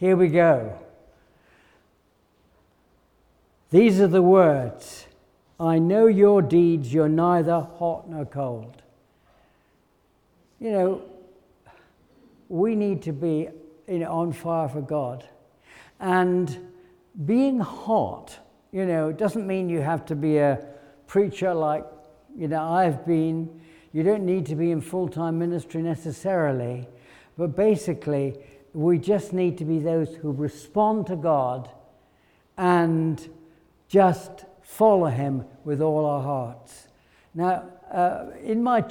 Here we go. These are the words. I know your deeds, you're neither hot nor cold. You know, we need to be on fire for God. And being hot, doesn't mean you have to be a preacher like, I've been. You don't need to be in full-time ministry necessarily. But basically, we just need to be those who respond to God and just follow him with all our hearts. Now, in my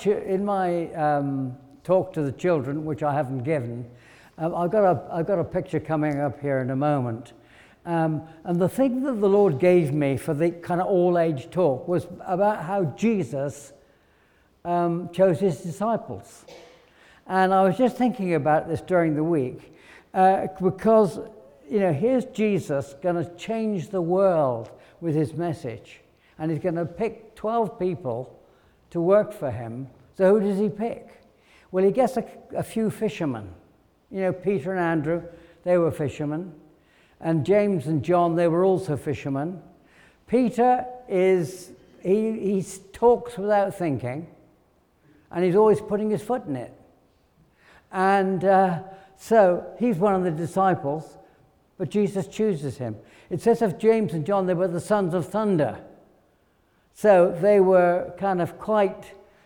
talk to the children, which I haven't given, I've got a picture coming up here in a moment. And the thing that the Lord gave me for the kind of all-age talk was about how Jesus chose his disciples. And I was just thinking about this during the week because, here's Jesus going to change the world with his message. And he's going to pick 12 people to work for him. So who does he pick? Well, he gets a few fishermen. Peter and Andrew, they were fishermen. And James and John, they were also fishermen. Peter he talks without thinking. And he's always putting his foot in it. And so he's one of the disciples, but Jesus chooses him. It says of James and John, they were the sons of thunder. So they were kind of quite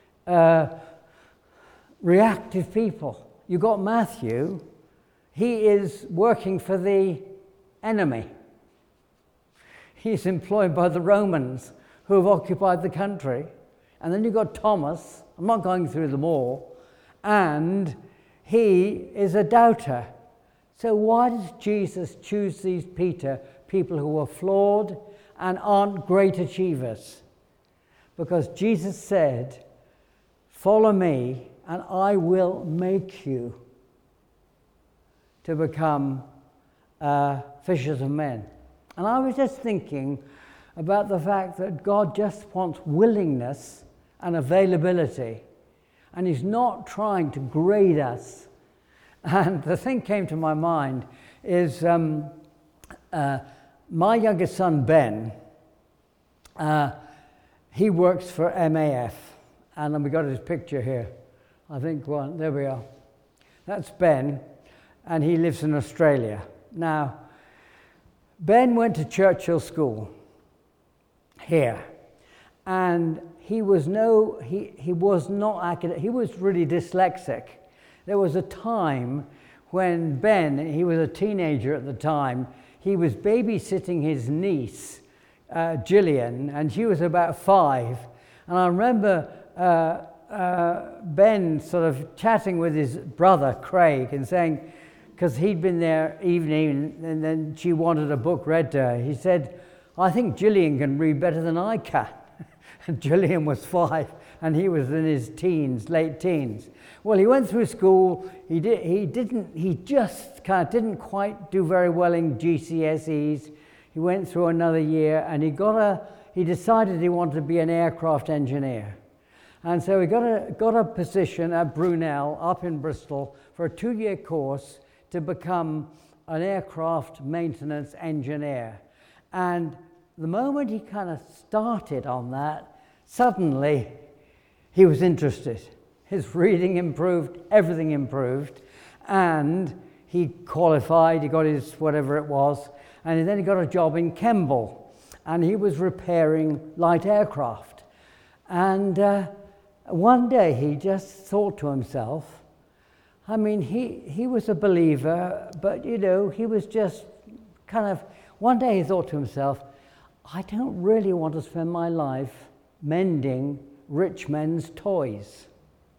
reactive people. You got Matthew, he is working for the enemy. He's employed by the Romans who have occupied the country. And then you've got Thomas, I'm not going through them all, and he is a doubter. So why does Jesus choose these people who are flawed and aren't great achievers? Because Jesus said, follow me and I will make you to become fishers of men. And I was just thinking about the fact that God just wants willingness and availability. And he's not trying to grade us. And the thing came to my mind is my youngest son, Ben, he works for MAF. And then we got his picture here. I think one, there we are. That's Ben, and he lives in Australia. Now, Ben went to Churchill School here, and he was not academic. He was really dyslexic. There was a time when Ben, he was a teenager at the time, he was babysitting his niece, Gillian, and she was about 5. And I remember Ben sort of chatting with his brother, Craig, and saying, because he'd been there evening and then she wanted a book read to her, he said, I think Gillian can read better than I can. And Gillian was 5 and he was in his teens, late teens. Well, he went through school. He just kind of didn't quite do very well in GCSEs. He went through another year and he decided he wanted to be an aircraft engineer. And so he got a position at Brunel up in Bristol for a 2-year course to become an aircraft maintenance engineer. And the moment he kind of started on that, suddenly he was interested. His reading improved, everything improved, and he qualified, he got his whatever it was, and then he got a job in Kemble, and he was repairing light aircraft. And one day he just thought to himself, I mean, he was a believer, but he was just kind of, one day he thought to himself, I don't really want to spend my life mending rich men's toys.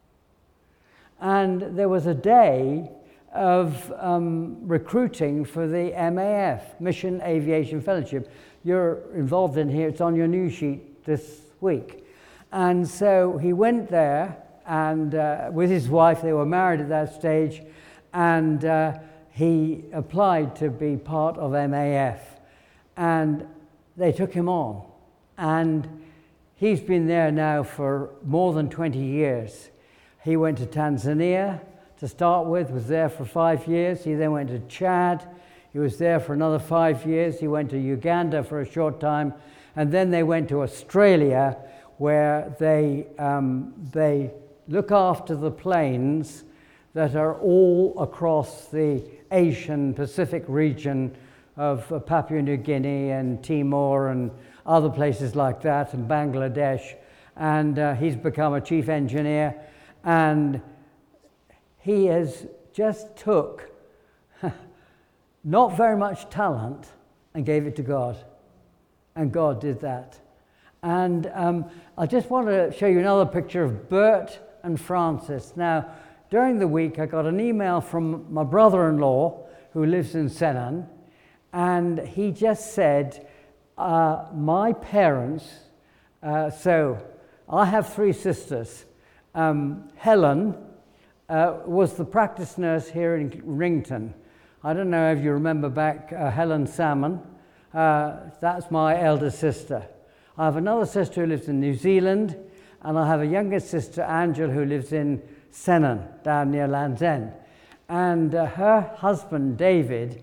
And there was a day of recruiting for the MAF, Mission Aviation Fellowship. You're involved in here, it's on your news sheet this week. And so he went there, and with his wife, they were married at that stage, and he applied to be part of MAF. And they took him on. And he's been there now for more than 20 years. He went to Tanzania to start with, was there for 5 years. He then went to Chad. He was there for another 5 years. He went to Uganda for a short time, and then they went to Australia, where they look after the plains that are all across the Asian Pacific region of Papua New Guinea and Timor and other places like that, and Bangladesh. And he's become a chief engineer, and he has just took not very much talent and gave it to God, and God did that. And I just want to show you another picture of Bert and Francis. Now, during the week, I got an email from my brother-in-law who lives in Senan, and he just said, my parents, so I have 3 sisters. Helen was the practice nurse here in Rington. I don't know if you remember back Helen Salmon. That's my elder sister. I have another sister who lives in New Zealand, and I have a younger sister, Angela, who lives in Senan, down near Land's End. And her husband, David,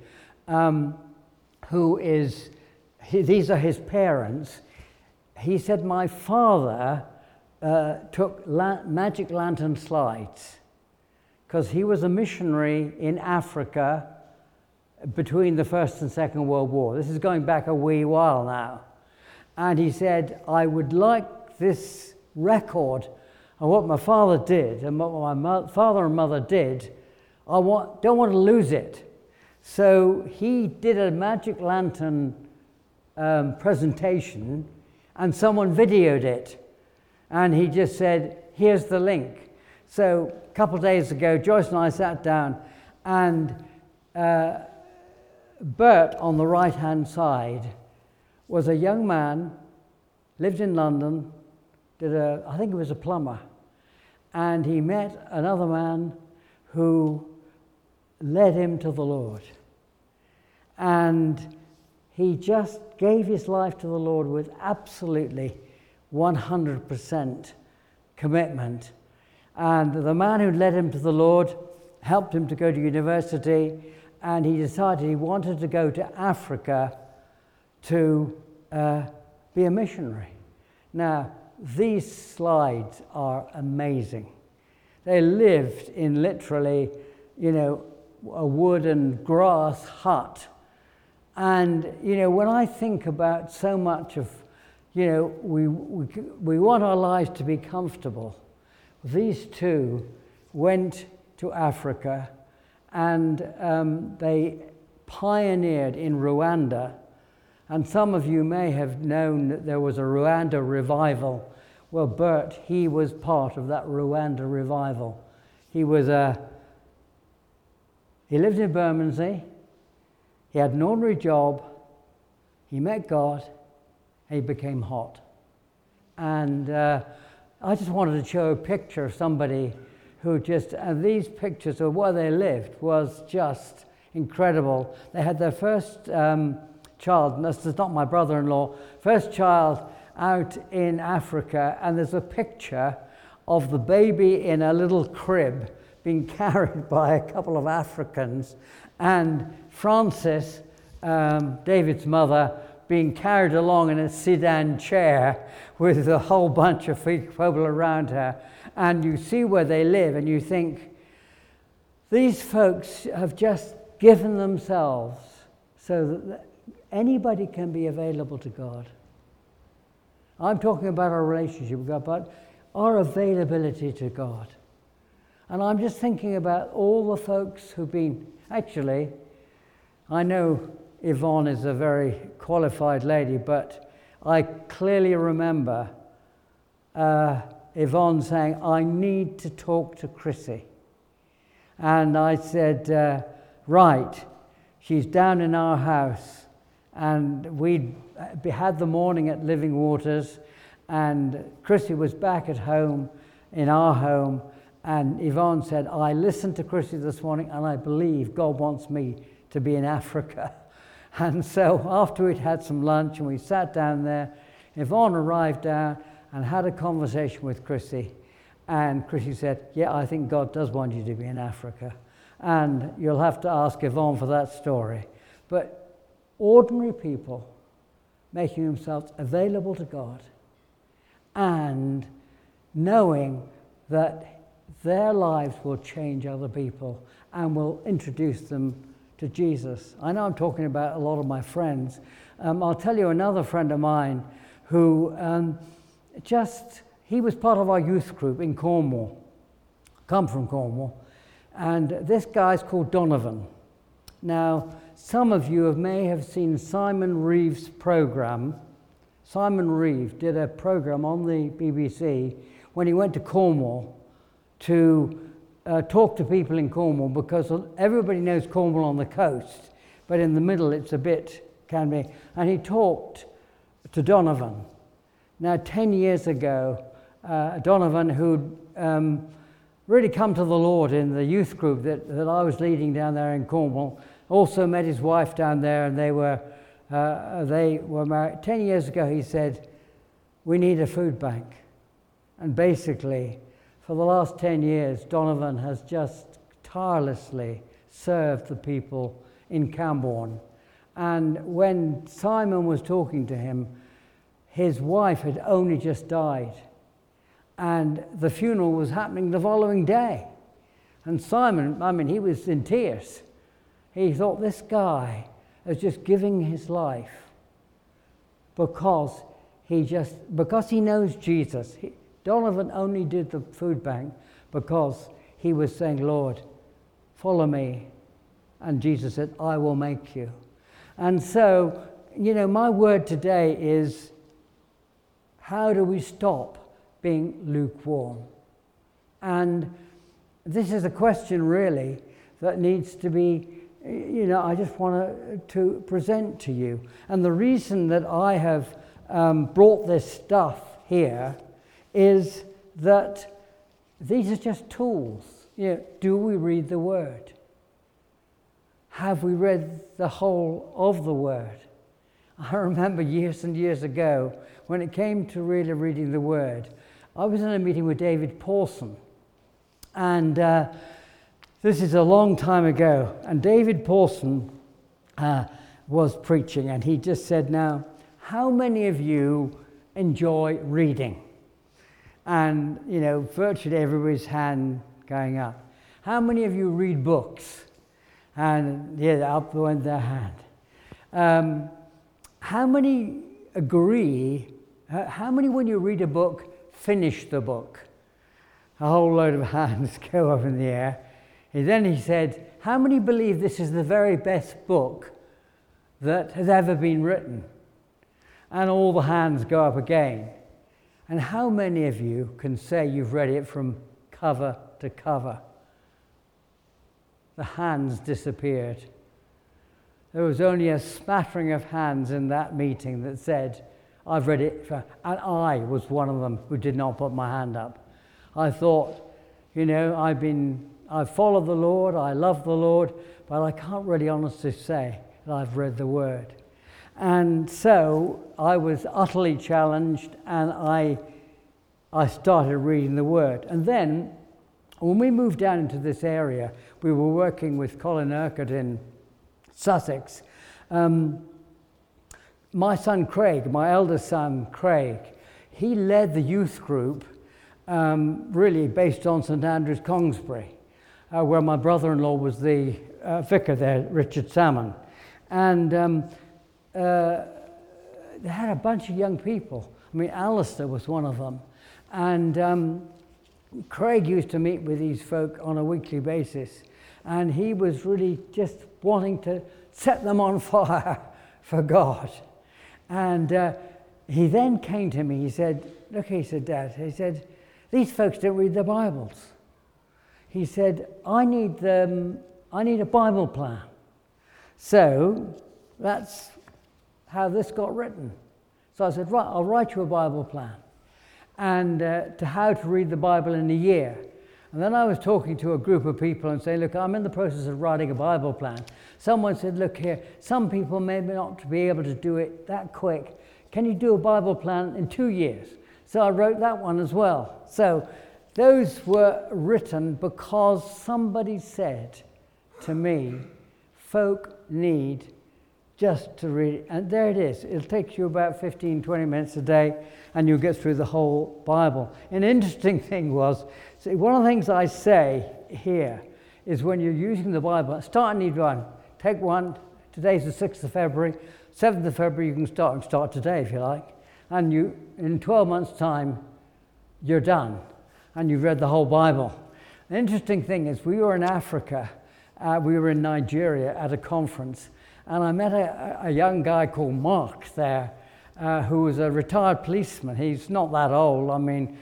these are his parents. He said, my father took magic lantern slides because he was a missionary in Africa between the First and Second World War. This is going back a wee while now. And he said, I would like this record of what my father did and what my father and mother did. I don't want to lose it. So he did a magic lantern presentation, and someone videoed it. And he just said, here's the link. So a couple of days ago, Joyce and I sat down, and Bert on the right-hand side was a young man, lived in London, I think he was a plumber, and he met another man who led him to the Lord. And he just gave his life to the Lord with absolutely 100% commitment. And the man who led him to the Lord helped him to go to university, and he decided he wanted to go to Africa to be a missionary. Now, these slides are amazing. They lived in literally, a wood and grass hut. And, when I think about so much of, we want our lives to be comfortable. These two went to Africa, and they pioneered in Rwanda. And some of you may have known that there was a Rwanda revival. Well, Bert, he was part of that Rwanda revival. He lived in Bermondsey. He had an ordinary job. He met God. And he became hot. And I just wanted to show a picture of somebody who these pictures of where they lived was just incredible. They had their first child, and this is not my brother-in-law, first child out in Africa, and there's a picture of the baby in a little crib being carried by a couple of Africans, and Frances, David's mother, being carried along in a sedan chair with a whole bunch of people around her. And you see where they live, and you think, these folks have just given themselves so that anybody can be available to God. I'm talking about our relationship with God, but our availability to God. And I'm just thinking about all the folks who've been, actually, I know Yvonne is a very qualified lady, but I clearly remember Yvonne saying, I need to talk to Chrissy. And I said, right, she's down in our house. And we had the morning at Living Waters, and Chrissy was back at home, in our home, and Yvonne said, I listened to Chrissy this morning, and I believe God wants me to be in Africa. And so after we'd had some lunch and we sat down there, Yvonne arrived down and had a conversation with Chrissy. And Chrissy said, yeah, I think God does want you to be in Africa. And you'll have to ask Yvonne for that story. but ordinary people making themselves available to God and knowing that their lives will change other people and will introduce them to Jesus. I know I'm talking about a lot of my friends. I'll tell you another friend of mine who he was part of our youth group in Cornwall, come from Cornwall, and this guy's called Donovan. Now, some of you may have seen Simon Reeve's program. Simon Reeve did a program on the BBC when he went to Cornwall to talk to people in Cornwall, because everybody knows Cornwall on the coast, but in the middle it's can be. And he talked to Donovan. Now, 10 years ago, Donovan, who'd really come to the Lord in the youth group that I was leading down there in Cornwall, also met his wife down there, and they were married. 10 years ago, he said, "We need a food bank." And basically, for the last 10 years, Donovan has just tirelessly served the people in Camborne. And when Simon was talking to him, his wife had only just died, and the funeral was happening the following day. And Simon, he was in tears. He thought, this guy is just giving his life because he knows Jesus. Donovan only did the food bank because he was saying, "Lord, follow me." And Jesus said, "I will make you." And so, my word today is, how do we stop being lukewarm? And this is a question really that needs to be, I just want to present to you. And the reason that I have brought this stuff here is that these are just tools. Do we read the Word? Have we read the whole of the Word? I remember years and years ago, when it came to really reading the Word, I was in a meeting with David Pawson. And this is a long time ago. And David Pawson was preaching, and he just said, "Now, how many of you enjoy reading?" And, virtually everybody's hand going up. "How many of you read books?" And up went their hand. How many agree? How many, when you read a book, finish the book? A whole load of hands go up in the air. And then he said, "How many believe this is the very best book that has ever been written?" And all the hands go up again. And how many of you can say you've read it from cover to cover? The hands disappeared. There was only a smattering of hands in that meeting that said, "I've read it," and I was one of them who did not put my hand up. I thought, I've followed the Lord, I love the Lord, but I can't really honestly say that I've read the Word. And so I was utterly challenged, and I started reading the Word. And then, when we moved down into this area, we were working with Colin Urquhart in Sussex. My son Craig, my eldest son Craig, he led the youth group really based on St Andrew's, Congsbury, where my brother-in-law was the vicar there, Richard Salmon. And they had a bunch of young people. Alistair was one of them. And Craig used to meet with these folk on a weekly basis. And he was really just wanting to set them on fire for God. And he then came to me, he said, "Look," he said, "Dad," he said, "these folks don't read their Bibles." He said, I need a Bible plan." So that's how this got written. So I said, "Right, I'll write you a Bible plan, and to how to read the Bible in a year." And then I was talking to a group of people and saying, "Look, I'm in the process of writing a Bible plan." Someone said, "Look here, some people may not be able to do it that quick. Can you do a Bible plan in 2 years?" So I wrote that one as well. So those were written because somebody said to me, folk need just to read it. And there it is. It'll take you about 15, 20 minutes a day, and you'll get through the whole Bible. An interesting thing was, see, one of the things I say here is when you're using the Bible, start and need one. Take one. Today's the 6th of February. 7th of February, you can start today if you like. And you, in 12 months' time, you're done. And you've read the whole Bible. The interesting thing is, we were in Africa. We were in Nigeria at a conference. And I met a young guy called Mark there, who was a retired policeman. He's not that old. I mean,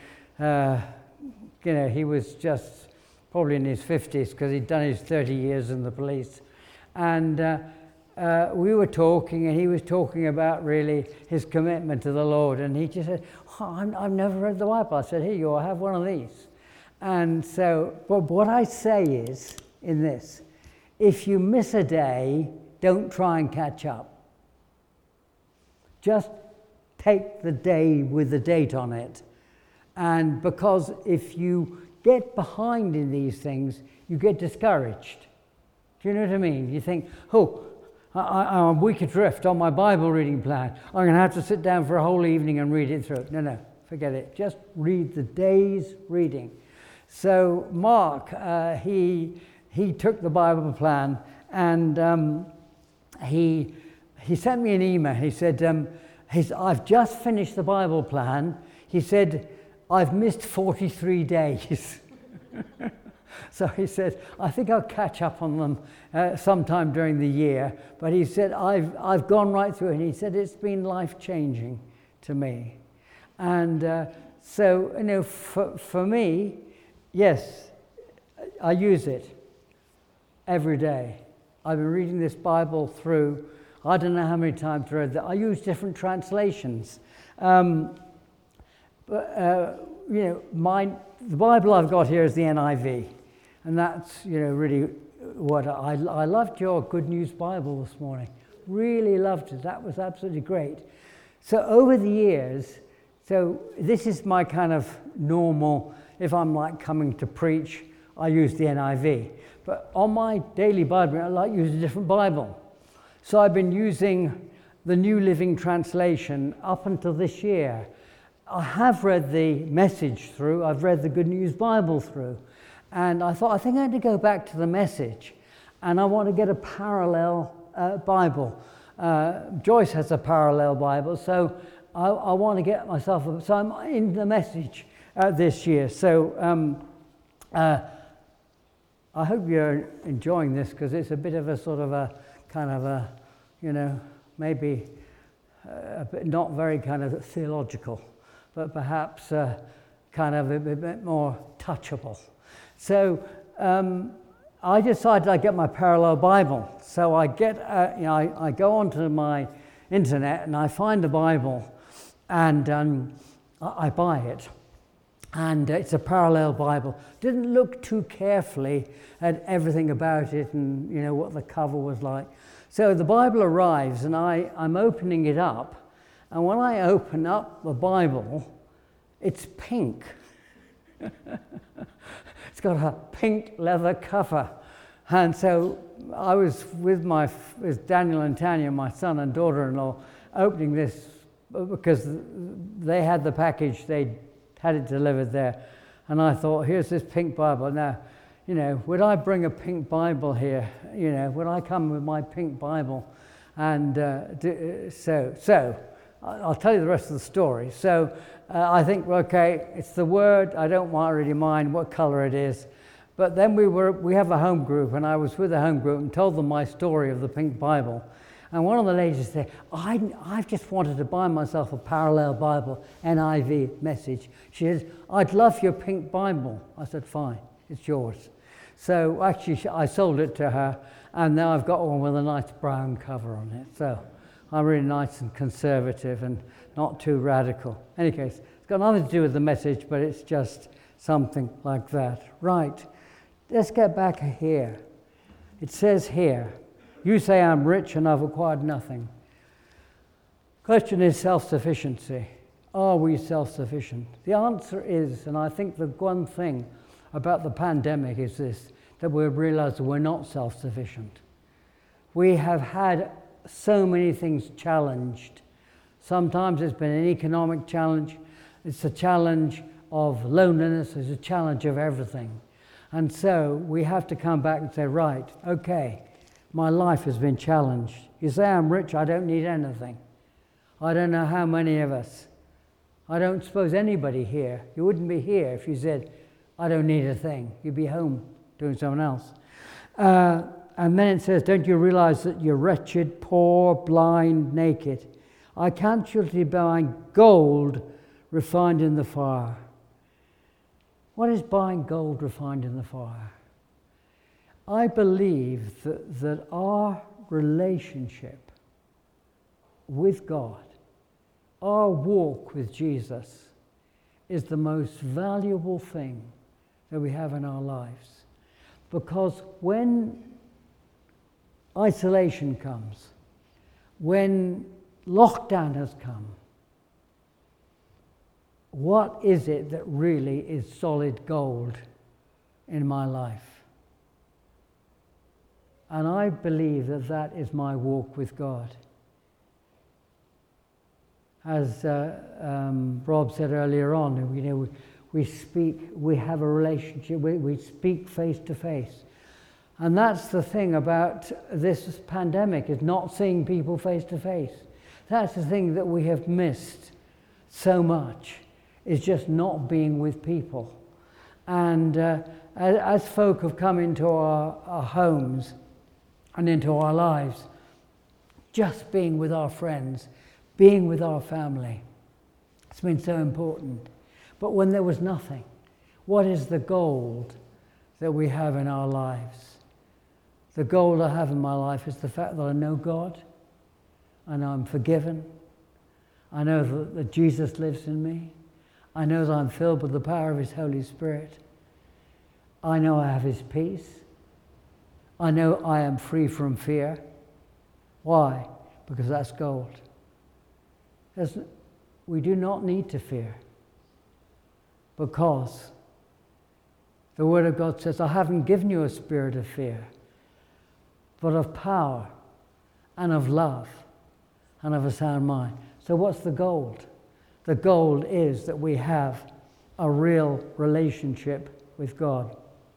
he was just probably in his 50s because he'd done his 30 years in the police. And we were talking, and he was talking about really his commitment to the Lord. And he just said, I've never read the Bible. I said, here you are, have one of these. And so, but what I say is, in this, if you miss a day, don't try and catch up. Just take the day with the date on it. And because if you get behind in these things, you get discouraged. Do you know what I mean? You think, I'm a week adrift on my Bible reading plan. I'm going to have to sit down for a whole evening and read it through. No, forget it. Just read the day's reading. So Mark, he took the Bible plan, and he sent me an email. He said, I've just finished the Bible plan. He said, I've missed 43 days. So he said, I think I'll catch up on them sometime during the year. But he said, I've gone right through it. And he said, it's been life-changing to me. And so, for me, yes, I use it every day. I've been reading this Bible through, I don't know how many times I've read that. I use different translations. The Bible I've got here is the NIV. And that's, really what I loved your Good News Bible this morning. Really loved it. That was absolutely great. So over the years, so this is my kind of normal, if I'm like coming to preach, I use the NIV. But on my daily Bible, I like to use a different Bible. So I've been using the New Living Translation up until this year. I have read the Message through. I've read the Good News Bible through. And I thought, I think I need to go back to the Message. And I want to get a parallel Bible. Joyce has a parallel Bible. So I want to get myself... So I'm in the Message this year. So I hope you're enjoying this, because it's a bit of a sort of a kind of a, maybe a bit not very kind of theological, but perhaps kind of a bit more touchable. So I decided I'd get my parallel Bible. So I get, I go onto my internet and I find a Bible, and I buy it. And it's a parallel Bible. Didn't look too carefully at everything about it and, what the cover was like. So the Bible arrives, and I'm opening it up. And when I open up the Bible, it's pink. It's got a pink leather cover. And so I was with Daniel and Tanya, my son and daughter-in-law, opening this because they had the package. They had it delivered there. And I thought, here's this pink Bible. Now, would I bring a pink Bible here? Would I come with my pink Bible? And so I'll tell you the rest of the story. So I think, okay, it's the Word. I don't really mind what color it is. But then we have a home group, and I was with a home group and told them my story of the pink Bible. And one of the ladies said, I've just wanted to buy myself a parallel Bible, NIV Message. She said, I'd love your pink Bible. I said, fine, it's yours. So actually, I sold it to her, and now I've got one with a nice brown cover on it. So I'm really nice and conservative and not too radical. In any case, it's got nothing to do with the message, but it's just something like that. Right, let's get back here. It says here, you say I'm rich and I've acquired nothing. Question is self-sufficiency. Are we self-sufficient? The answer is, and I think the one thing about the pandemic is this, that we've realized that we're not self-sufficient. We have had so many things challenged. Sometimes it's been an economic challenge. It's a challenge of loneliness. It's a challenge of everything. And so we have to come back and say, right, okay, my life has been challenged. You say I'm rich, I don't need anything. I don't know how many of us. I don't suppose anybody here, you wouldn't be here if you said, I don't need a thing. You'd be home doing something else. And then it says, don't you realize that you're wretched, poor, blind, naked? I count you to be buying gold refined in the fire. What is buying gold refined in the fire? I believe that our relationship with God, our walk with Jesus, is the most valuable thing that we have in our lives. Because when isolation comes, when lockdown has come, what is it that really is solid gold in my life? And I believe that that is my walk with God. As Rob said earlier on, we speak, we have a relationship, we speak face to face. And that's the thing about this pandemic, is not seeing people face to face. That's the thing that we have missed so much, is just not being with people. And as folk have come into our homes and into our lives, just being with our friends, being with our family, it's been so important. But when there was nothing, what is the gold that we have in our lives? The gold I have in my life is the fact that I know God, and I'm forgiven. I know that Jesus lives in me. I know that I'm filled with the power of His Holy Spirit. I know I have His peace. I know I am free from fear. Why? Because that's gold. We do not need to fear, because the Word of God says, I haven't given you a spirit of fear, but of power and of love and of a sound mind. So what's the gold? The gold is that we have a real relationship with God.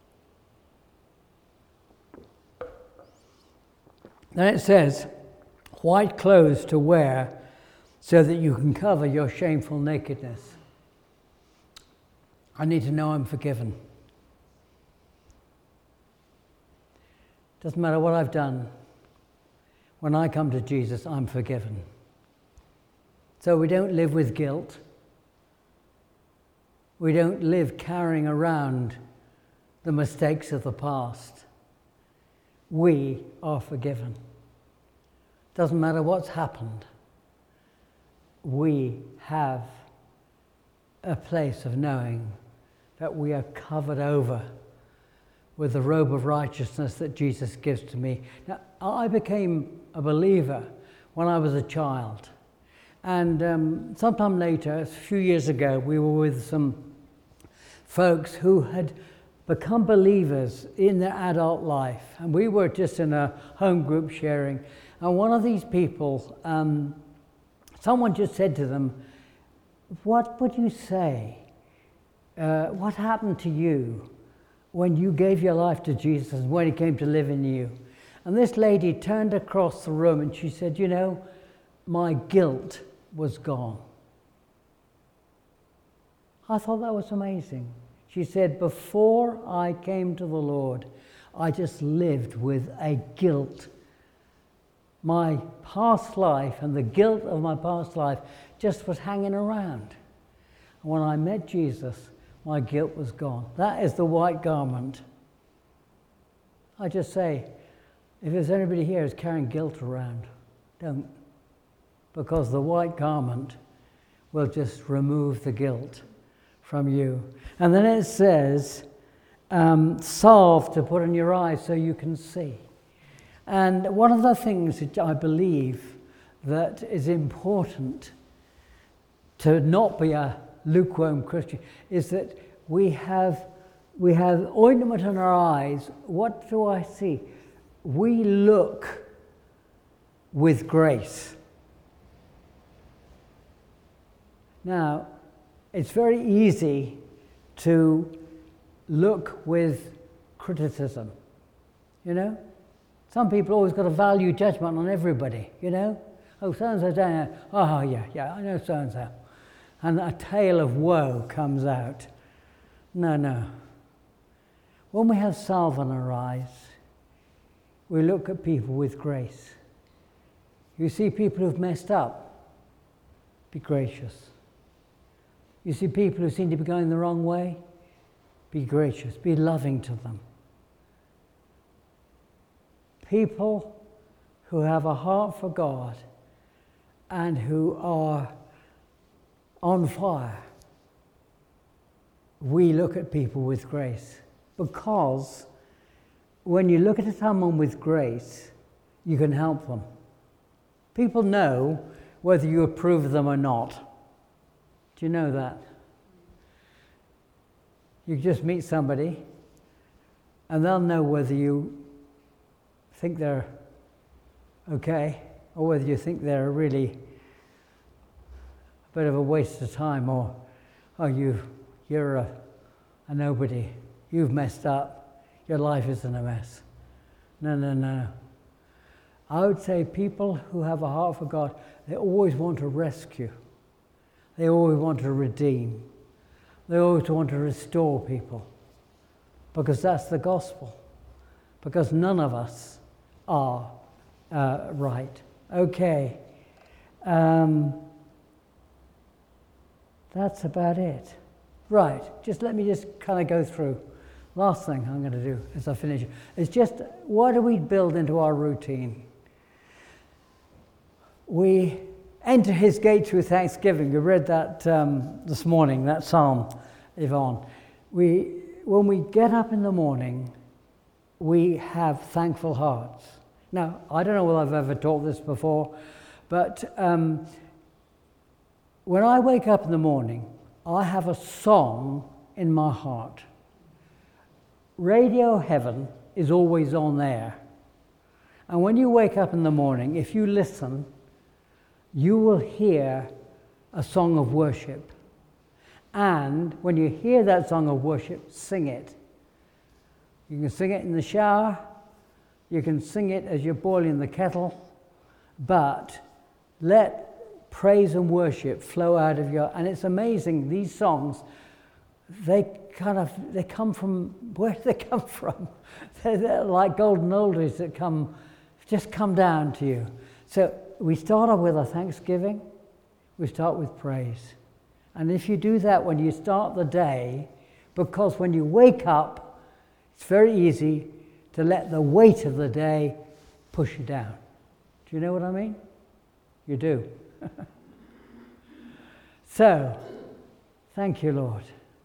Then it says, white clothes to wear so that you can cover your shameful nakedness. I need to know I'm forgiven. Doesn't matter what I've done. When I come to Jesus, I'm forgiven. So we don't live with guilt. We don't live carrying around the mistakes of the past. We are forgiven. Doesn't matter what's happened. We have a place of knowing that we are covered over with the robe of righteousness that Jesus gives to me. Now, I became a believer when I was a child. And sometime later, a few years ago, we were with some folks who had become believers in their adult life. And we were just in a home group sharing. And one of these people, someone just said to them, what would you say? What happened to you when you gave your life to Jesus and when He came to live in you? And this lady turned across the room and she said, you know, my guilt was gone. I thought that was amazing. She said, before I came to the Lord, I just lived with a guilt. My past life and the guilt of my past life just was hanging around. And when I met Jesus, my guilt was gone. That is the white garment. I just say, if there's anybody here who's carrying guilt around, don't. Because the white garment will just remove the guilt from you. And then it says, salve to put in your eyes so you can see. And one of the things that I believe that is important to not be a lukewarm Christian is that we have ointment in our eyes. What do I see? We look with grace. Now, it's very easy to look with criticism, you know? Some people always got a value judgment on everybody, you know? Oh, so-and-so down there. Oh, yeah, I know so-and-so. And a tale of woe comes out. No. When we have salve on our eyes, we look at people with grace. You see people who've messed up, be gracious. You see people who seem to be going the wrong way, be gracious, be loving to them. People who have a heart for God and who are on fire, we look at people with grace. Because when you look at someone with grace, you can help them. People know whether you approve of them or not. Do you know that? You just meet somebody and they'll know whether you think they're okay or whether you think they're really a bit of a waste of time, or you're a nobody, you've messed up, your life isn't a mess. No. I would say people who have a heart for God, they always want to rescue. They always want to redeem. They always want to restore people. Because that's the gospel. Because none of us are right. Okay. That's about it. Right. Let me kind of go through. Last thing I'm going to do as I finish is just, what do we build into our routine? We enter his gates with thanksgiving. We read that this morning, that psalm, Yvonne. When we get up in the morning, we have thankful hearts. Now, I don't know whether I've ever taught this before, but when I wake up in the morning, I have a song in my heart. Radio Heaven is always on there. And when you wake up in the morning, if you listen, you will hear a song of worship. And when you hear that song of worship, sing it. You can sing it in the shower. You can sing it as you're boiling the kettle. But let praise and worship flow out of your... And it's amazing, these songs, they come from... Where do they come from? They're like golden oldies that just come down to you. So we start off with a thanksgiving. We start with praise. And if you do that when you start the day, because when you wake up, it's very easy to let the weight of the day push you down. Do you know what I mean? You do. So, thank you, Lord.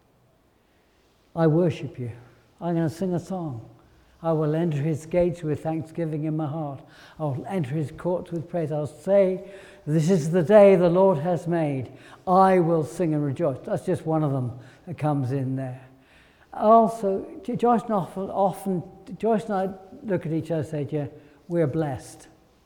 I worship you. I'm going to sing a song. I will enter his gates with thanksgiving in my heart. I'll enter his courts with praise. I'll say, this is the day the Lord has made. I will sing and rejoice. That's just one of them that comes in there. Also, Joyce and I look at each other and say to you, we're blessed.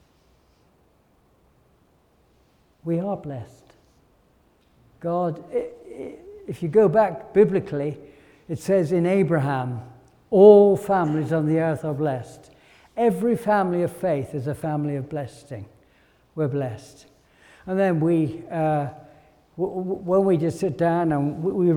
We are blessed. God, if you go back biblically, it says in Abraham, all families on the earth are blessed. Every family of faith is a family of blessing. We're blessed. And then when we just sit down and we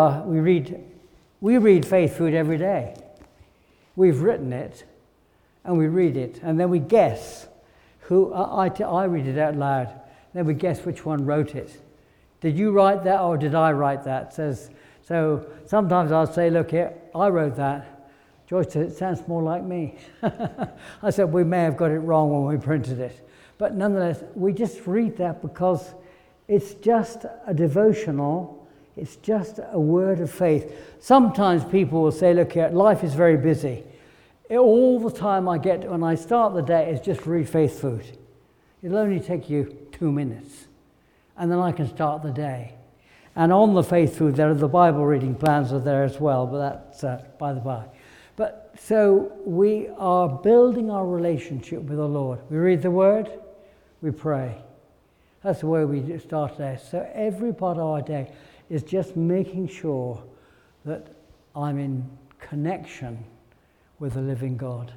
read Faith Food every day. We've written it and we read it, and then we guess who. I read it out loud. Then we guess which one wrote it. Did you write that or did I write that? So sometimes I'll say, look here, I wrote that. Joyce said, it sounds more like me. I said, we may have got it wrong when we printed it. But nonetheless, we just read that because it's just a devotional. It's just a word of faith. Sometimes people will say, look here, life is very busy. All the time I get when I start the day is just read Faith Food. It'll only take you 2 minutes. And then I can start the day. And on the Faith Food, the Bible reading plans are there as well, but that's by the by. But so we are building our relationship with the Lord. We read the Word, we pray. That's the way we start there. So every part of our day is just making sure that I'm in connection with the living God.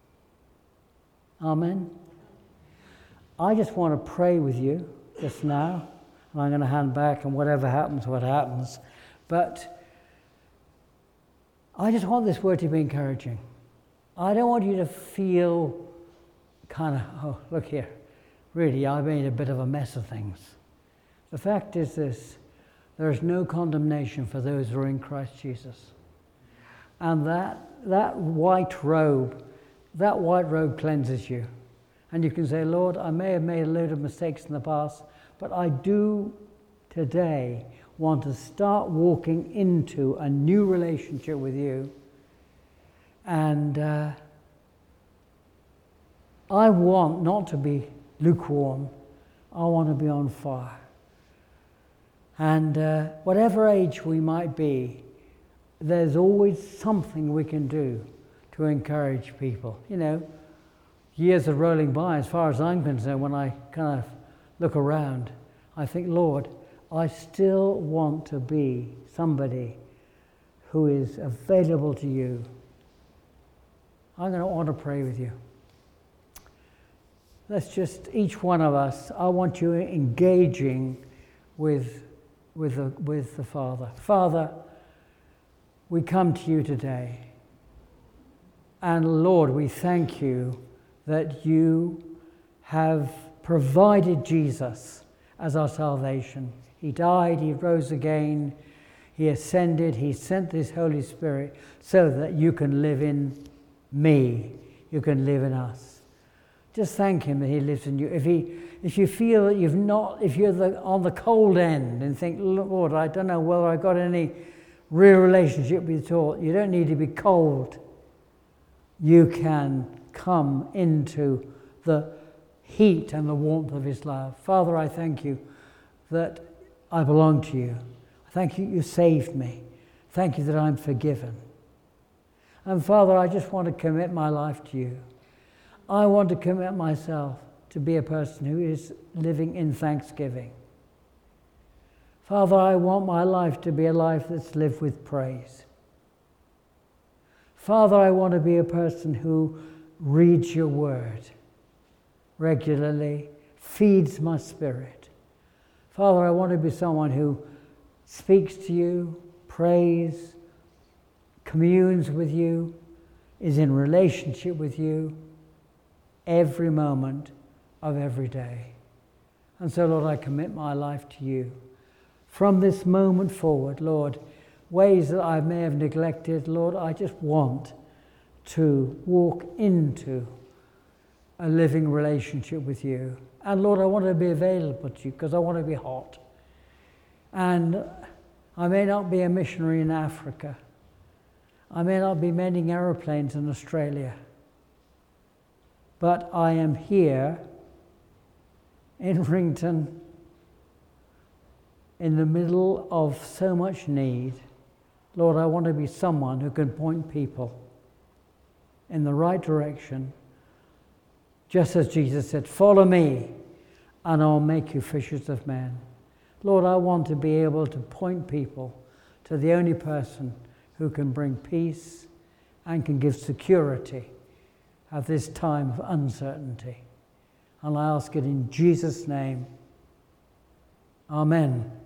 Amen. I just want to pray with you just now, and I'm going to hand back, and whatever happens, what happens. But I just want this word to be encouraging. I don't want you to feel kind of, oh, look here, really, I made a bit of a mess of things. The fact is this: there is no condemnation for those who are in Christ Jesus. And that white robe cleanses you. And you can say, Lord, I may have made a load of mistakes in the past, but I do today want to start walking into a new relationship with you. And I want not to be lukewarm. I want to be on fire. And whatever age we might be, there's always something we can do to encourage people. You know, years are rolling by, as far as I'm concerned, when I kind of look around, I think, Lord, I still want to be somebody who is available to you. I'm going to want to pray with you. Let's just, each one of us, I want you engaging with the Father. Father, we come to you today. And Lord, we thank you that you have provided Jesus as our salvation. He died, he rose again, he ascended, he sent this Holy Spirit so that you can live in me, you can live in us. Just thank him that he lives in you. If you feel that if you're on the cold end and think, Lord, I don't know whether I've got any real relationship with you at all, you don't need to be cold. You can come into the heat and the warmth of his love. Father, I thank you that I belong to you. Thank you, you saved me. Thank you that I'm forgiven. And Father, I just want to commit my life to you. I want to commit myself to be a person who is living in thanksgiving. Father, I want my life to be a life that's lived with praise. Father, I want to be a person who reads your word regularly, feeds my spirit. Father, I want to be someone who speaks to you, prays, communes with you, is in relationship with you every moment of every day. And so, Lord, I commit my life to you. From this moment forward, Lord, ways that I may have neglected, Lord, I just want to walk into a living relationship with you. And Lord, I want to be available to you because I want to be hot. And I may not be a missionary in Africa. I may not be mending aeroplanes in Australia. But I am here in Rington in the middle of so much need. Lord, I want to be someone who can point people in the right direction. Just as Jesus said, follow me and I'll make you fishers of men. Lord, I want to be able to point people to the only person who can bring peace and can give security at this time of uncertainty. And I ask it in Jesus' name. Amen.